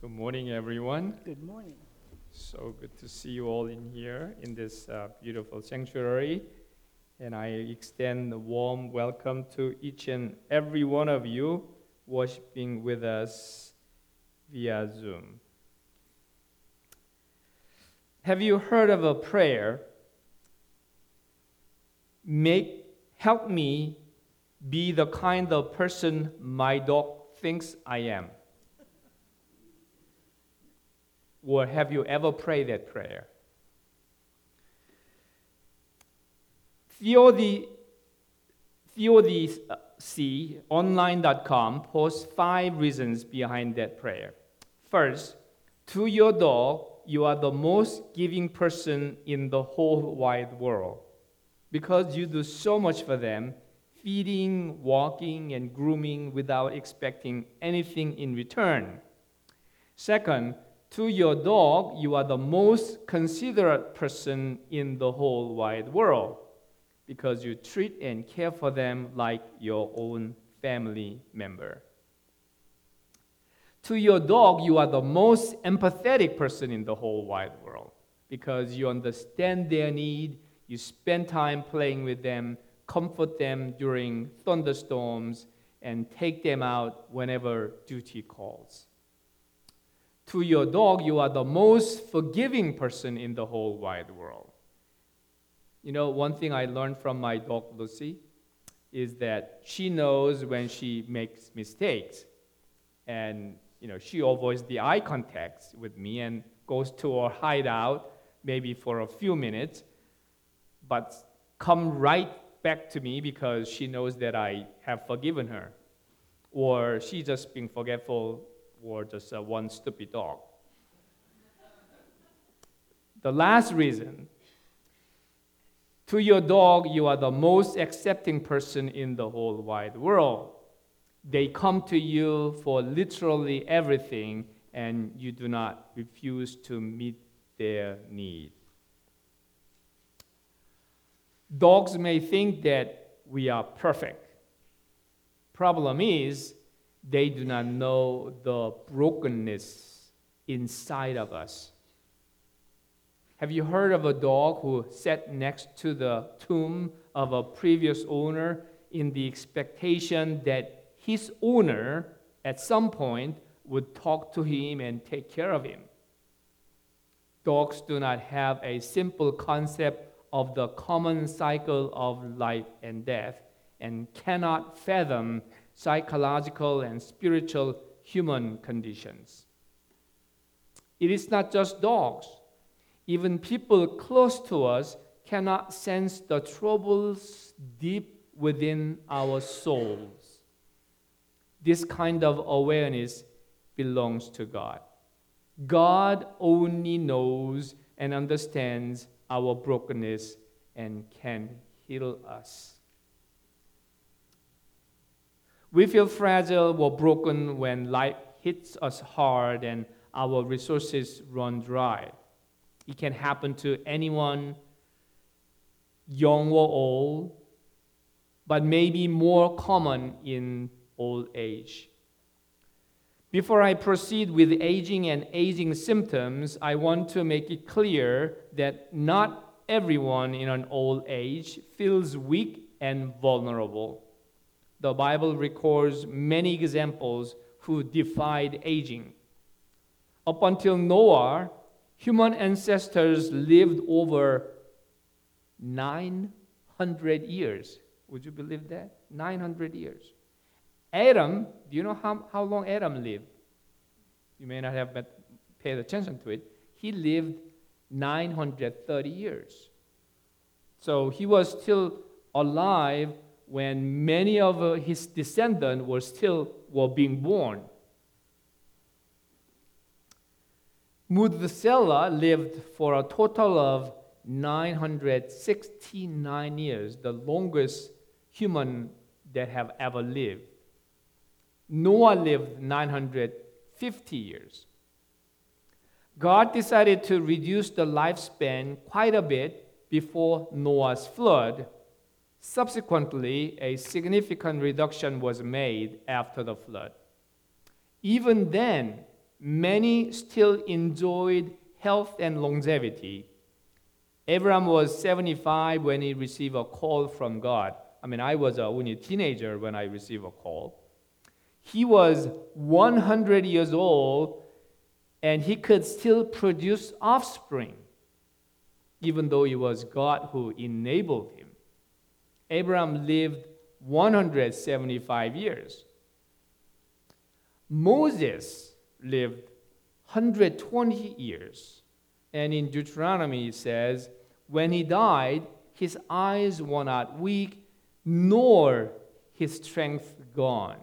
Good morning, everyone. Good morning. So good to see you all in here in this beautiful sanctuary. And I extend a warm welcome to each and every one of you worshiping with us via Zoom. Have you heard of a prayer? Help me be the kind of person my dog thinks I am. Or have you ever prayed that prayer? Theodicy.online.com posts 5 reasons behind that prayer. First, to your dog, you are the most giving person in the whole wide world because you do so much for them, feeding, walking, and grooming without expecting anything in return. Second, to your dog, you are the most considerate person in the whole wide world because you treat and care for them like your own family member. To your dog, you are the most empathetic person in the whole wide world because you understand their need, you spend time playing with them, comfort them during thunderstorms, and take them out whenever duty calls. To your dog, you are the most forgiving person in the whole wide world. You know, one thing I learned from my dog, Lucy, is that she knows when she makes mistakes. And, she avoids the eye contact with me and goes to her hideout maybe for a few minutes, but come right back to me because she knows that I have forgiven her. Or she's just being forgetful or just one stupid dog. The last reason, to your dog, you are the most accepting person in the whole wide world. They come to you for literally everything, and you do not refuse to meet their need. Dogs may think that we are perfect. Problem is, they do not know the brokenness inside of us. Have you heard of a dog who sat next to the tomb of a previous owner in the expectation that his owner at some point would talk to him and take care of him? Dogs do not have a simple concept of the common cycle of life and death and cannot fathom psychological and spiritual human conditions. It is not just dogs. Even people close to us cannot sense the troubles deep within our souls. This kind of awareness belongs to God. God only knows and understands our brokenness and can heal us. We feel fragile or broken when life hits us hard and our resources run dry. It can happen to anyone, young or old, but maybe more common in old age. Before I proceed with aging and aging symptoms, I want to make it clear that not everyone in an old age feels weak and vulnerable. The Bible records many examples who defied aging. Up until Noah, human ancestors lived over 900 years. Would you believe that? 900 years. Adam, do you know how long Adam lived? You may not have paid attention to it. He lived 930 years. So he was still alive when many of his descendants were being born. Methuselah lived for a total of 969 years, the longest human that have ever lived. Noah lived 950 years. God decided to reduce the lifespan quite a bit before Noah's flood. Subsequently, a significant reduction was made after the flood. Even then, many still enjoyed health and longevity. Abraham was 75 when he received a call from God. I was only a teenager when I received a call. He was 100 years old, and he could still produce offspring, even though it was God who enabled him. Abraham lived 175 years. Moses lived 120 years. And in Deuteronomy it says, when he died, his eyes were not weak, nor his strength gone.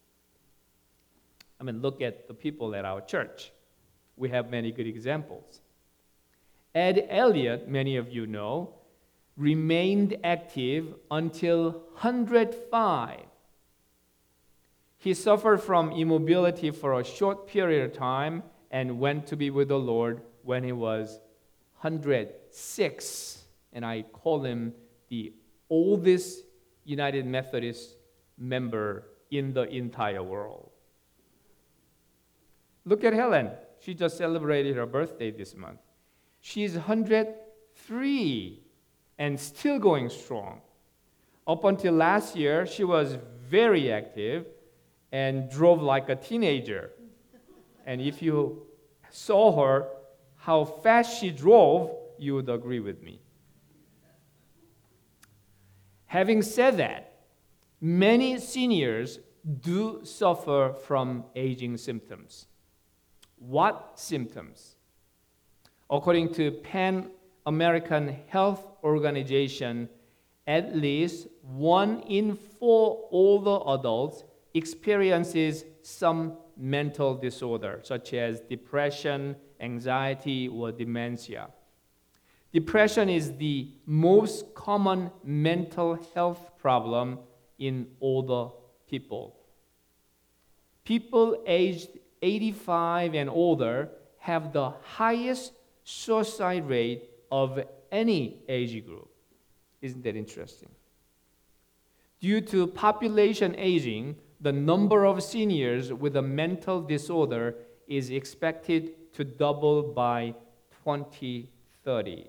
Look at the people at our church. We have many good examples. Ed Elliott, many of you know, remained active until 105. He suffered from immobility for a short period of time and went to be with the Lord when he was 106. And I call him the oldest United Methodist member in the entire world. Look at Helen. She just celebrated her birthday this month. She's 103 and still going strong. Up until last year, she was very active and drove like a teenager. And if you saw her, how fast she drove, you would agree with me. Having said that, many seniors do suffer from aging symptoms. What symptoms? According to Pan American Health Organization, at least 1 in 4 older adults experiences some mental disorder, such as depression, anxiety, or dementia. Depression is the most common mental health problem in older people. People aged 85 and older have the highest suicide rate of any age group. Isn't that interesting? Due to population aging, the number of seniors with a mental disorder is expected to double by 2030.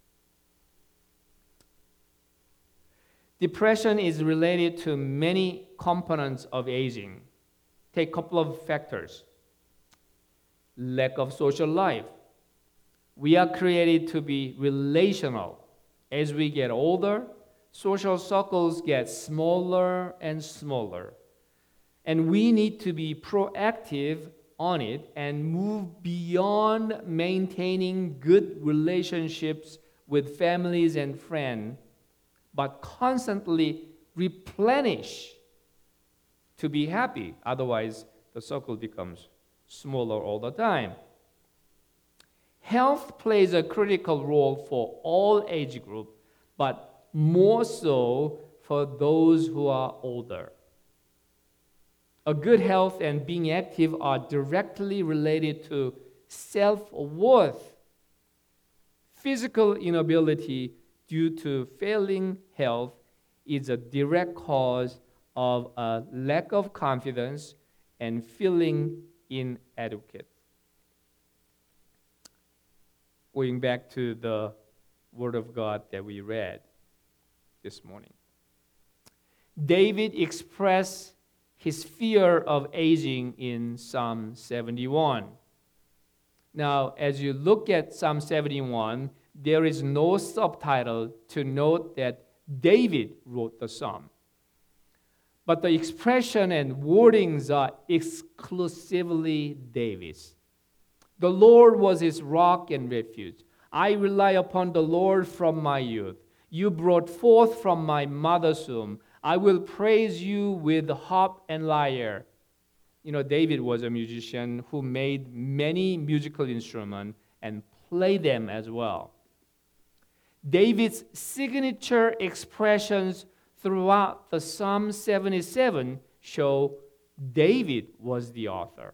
Depression is related to many components of aging. Take a couple of factors. Lack of social life. We are created to be relational. As we get older, social circles get smaller and smaller. And we need to be proactive on it and move beyond maintaining good relationships with families and friends, but constantly replenish to be happy. Otherwise, the circle becomes smaller all the time. Health plays a critical role for all age groups, but more so for those who are older. A good health and being active are directly related to self-worth. Physical inability due to failing health is a direct cause of a lack of confidence and feeling inadequate. Going back to the Word of God that we read this morning. David expressed his fear of aging in Psalm 71. Now, as you look at Psalm 71, there is no subtitle to note that David wrote the psalm. But the expression and wordings are exclusively David's. The Lord was his rock and refuge. I rely upon the Lord from my youth. You brought forth from my mother's womb. I will praise you with harp and lyre. David was a musician who made many musical instruments and played them as well. David's signature expressions throughout the Psalm 77 show David was the author.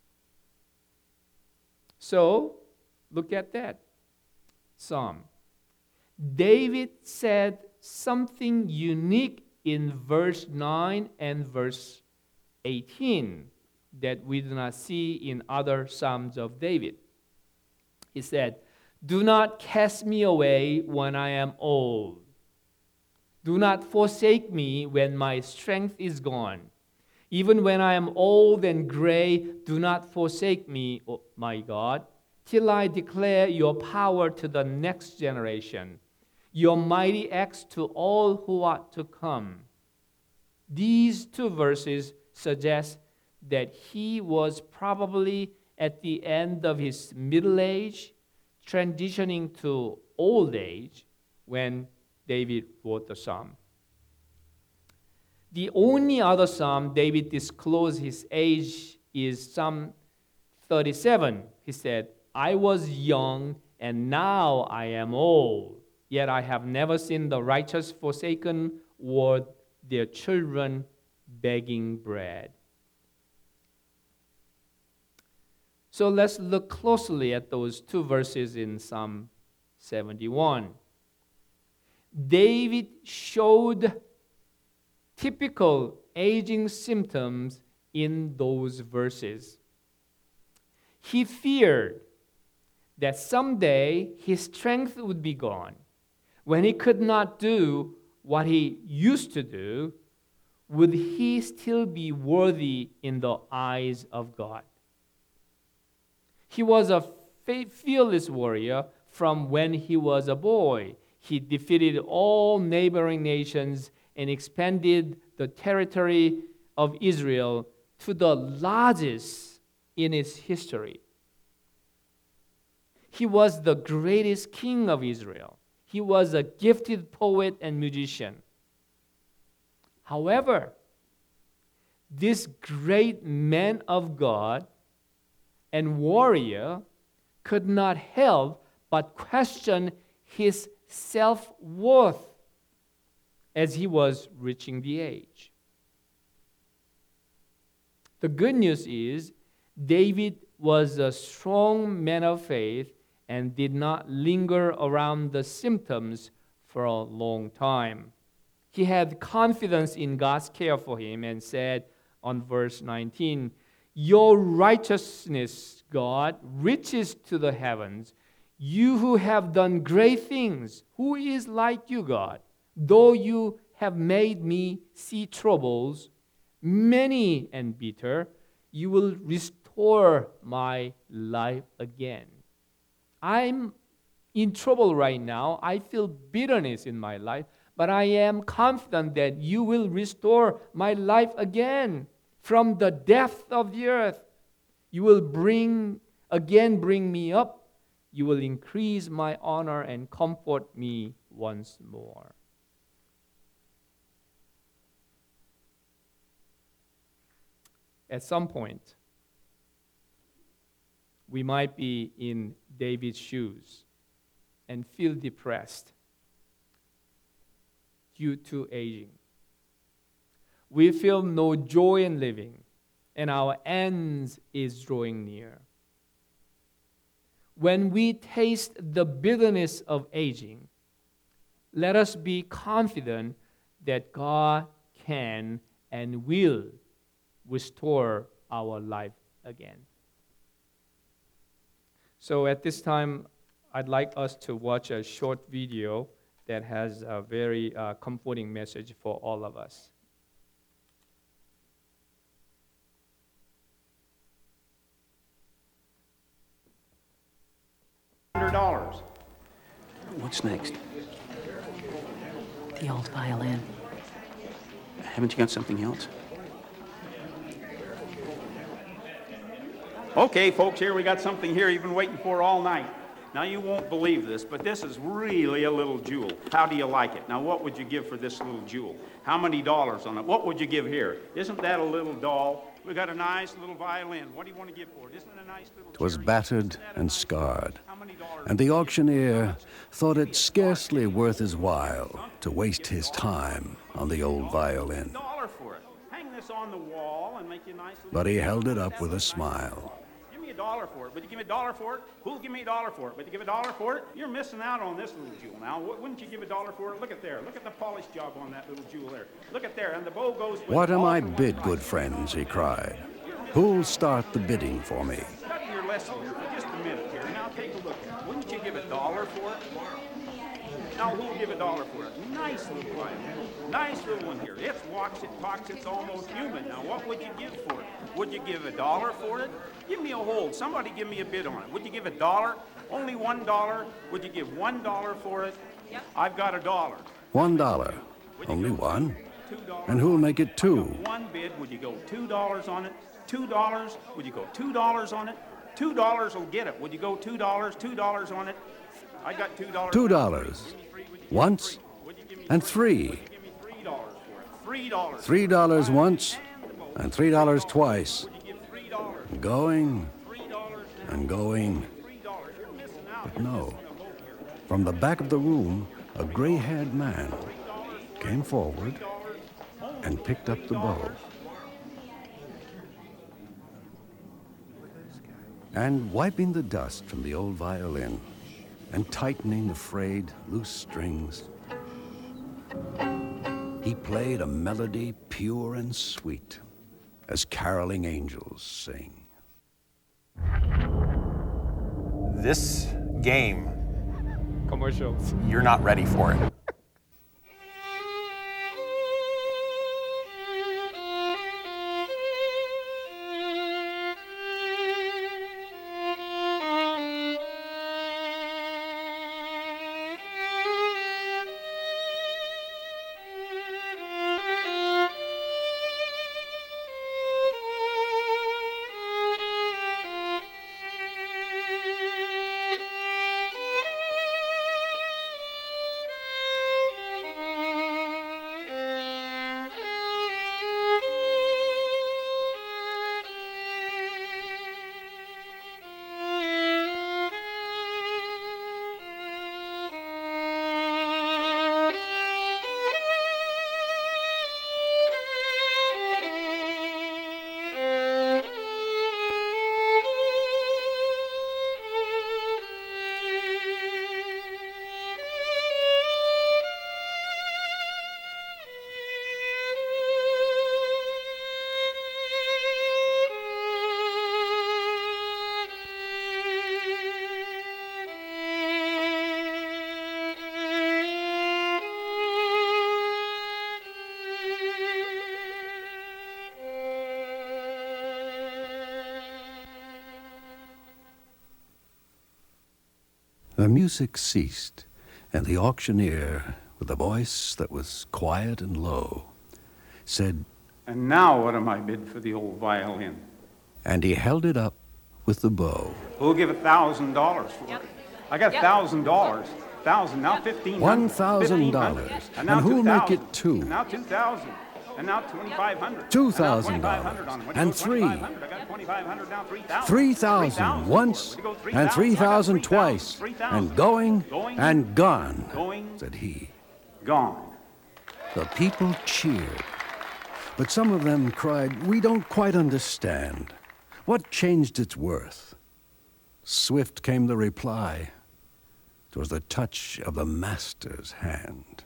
So, look at that psalm. David said something unique in verse 9 and verse 18. that we do not see in other Psalms of David. He said, "Do not cast me away when I am old. Do not forsake me when my strength is gone. Even when I am old and gray, do not forsake me, O my God, till I declare your power to the next generation, your mighty acts to all who are to come." These two verses suggest that he was probably at the end of his middle age, transitioning to old age when David wrote the psalm. The only other psalm David disclosed his age is Psalm 37. He said, "I was young and now I am old, yet I have never seen the righteous forsaken or their children begging bread." So let's look closely at those two verses in Psalm 71. David showed typical aging symptoms in those verses. He feared that someday his strength would be gone. When he could not do what he used to do, would he still be worthy in the eyes of God? He was a fearless warrior from when he was a boy. He defeated all neighboring nations and expanded the territory of Israel to the largest in its history. He was the greatest king of Israel. He was a gifted poet and musician. However, this great man of God and warrior could not help but question his self-worth as he was reaching the age. The good news is David was a strong man of faith and did not linger around the symptoms for a long time. He had confidence in God's care for him and said on verse 19, "Your righteousness, God, reaches to the heavens. You who have done great things, who is like you, God? Though you have made me see troubles, many and bitter, you will restore my life again." I'm in trouble right now. I feel bitterness in my life, but I am confident that you will restore my life again from the depth of the earth. You will bring me up. You will increase my honor and comfort me once more. At some point, we might be in David's shoes and feel depressed due to aging. We feel no joy in living, and our end is drawing near. When we taste the bitterness of aging, let us be confident that God can and will restore our life again. So at this time, I'd like us to watch a short video that has a very comforting message for all of us. $100. What's next? The old violin. Haven't you got something else? Okay, folks, here we got something here you've been waiting for all night. Now, you won't believe this, but this is really a little jewel. How do you like it? Now, what would you give for this little jewel? How many dollars on it? What would you give here? Isn't that a little doll? We got a nice little violin. What do you want to give for it? Isn't it a nice little... 'Twas battered and scarred, How many dollars? and the auctioneer thought it scarcely worth his while to waste his time on the old violin. $1 for it. Hang this on the wall and make you a nice little... But he held it up with a smile. Give me $1 for it. Would you give me $1 for it? Who'll give me $1 for it? Would you give $1 for it? You're missing out on this little jewel now. Wouldn't you give $1 for it? Look at there. Look at the polish job on that little jewel there. Look at there. And the bow goes with What it. am All I for one bid, price. good friends, he cried. You're Who'll start the bidding for me? Study your lesson here for just a minute here. Now take a look. Wouldn't you give $1 for it? Now who'll give $1 for it? Nice little violin. Nice little one here. It walks, it talks, it's almost human. Now what would you give for it? Would you give $1 for it? Give me a hold. Somebody give me a bid on it. Would you give $1? Only $1? Would you give $1 for it? Yep. I've got $1. $1. Only one. $2. And who'll make it two? One bid. Would you go $2 on it? $2? Would you go $2 on it? $2 will get it. Would you go $2? $2 on it? I got $2. $2. Once and three. Give me $3 for it. $3. $3 once and $3 twice. Would you give $3? Going $3. and going. $3. You're missing out. But no. From the back of the room, a gray-haired man came forward and picked up the bow. And wiping the dust from the old violin and tightening the frayed, loose strings, he played a melody pure and sweet as caroling angels sing. This game, Commercials. you're not ready for it. The music ceased, and the auctioneer, with a voice that was quiet and low, said, And now what am I bid for the old violin? and he held it up with the bow. Who'll give $1,000 for it? I got $1,000. $1,000, now $1,500. $1,000. And now And who'll make 2,000. it two? And now $2,000. And now $2,500. $2,000. And now $2,500 on it. Would you And go three. $2,500? I got $2,500, now $3,000. 3,000 once Would you go and 3,000? 3,000 I got twice, 3,000. and going and gone, Going, said he. gone. The people cheered, but some of them cried, "We don't quite understand. What changed its worth?" Swift came the reply. 'Twas the touch of the master's hand.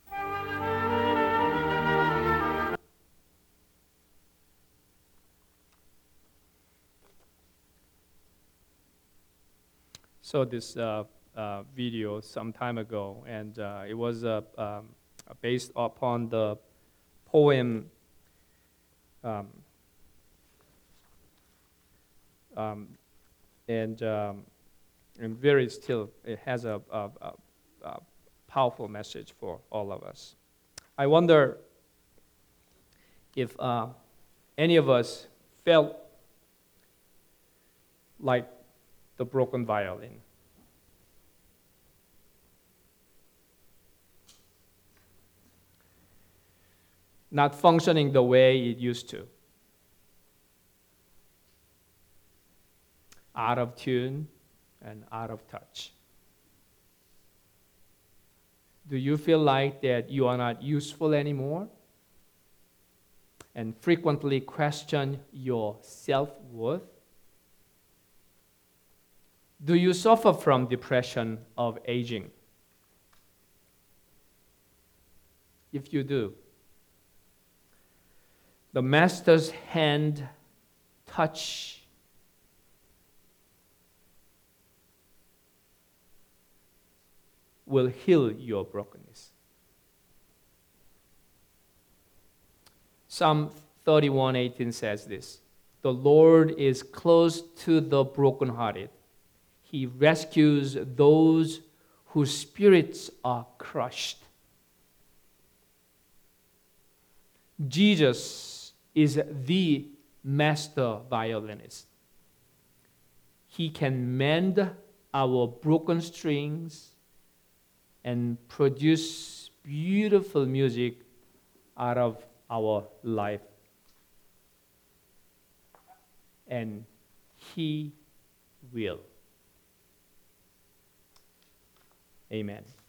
Saw this video some time ago, and it was based upon the poem and very still, it has a powerful message for all of us. I wonder if any of us felt like the broken violin. Not functioning the way it used to. Out of tune and out of touch. Do you feel like that you are not useful anymore? And frequently question your self-worth? Do you suffer from depression of aging? If you do, the Master's hand touch will heal your brokenness. Psalm 31:18 says this, "The Lord is close to the brokenhearted. He rescues those whose spirits are crushed." Jesus is the master violinist. He can mend our broken strings and produce beautiful music out of our life. And He will. Amen.